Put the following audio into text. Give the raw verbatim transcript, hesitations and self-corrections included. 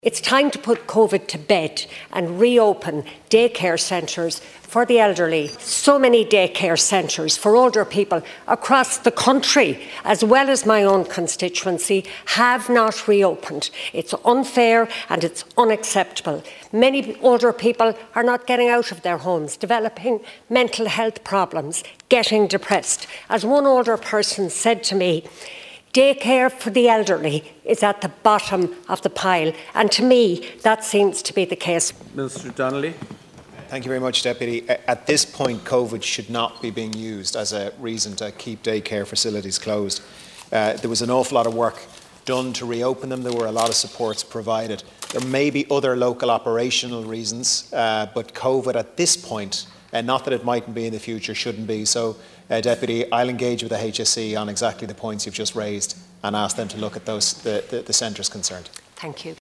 It's time to put COVID to bed and reopen daycare centres for the elderly. So many daycare centres for older people across the country, as well as my own constituency, have not reopened. It's unfair and it's unacceptable. Many older people are not getting out of their homes, developing mental health problems, getting depressed. As one older person said to me, daycare for the elderly is at the bottom of the pile, and to me that seems to be the case. Minister Donnelly. Thank you very much, Deputy. At this point, COVID should not be being used as a reason to keep daycare facilities closed. Uh, there was an awful lot of work done to reopen them. There were a lot of supports provided. There may be other local operational reasons, uh, but COVID at this point, and not that it mightn't be in the future, shouldn't be. So, uh, Deputy, I'll engage with the H S E on exactly the points you've just raised and ask them to look at those the, the, the centres concerned. Thank you.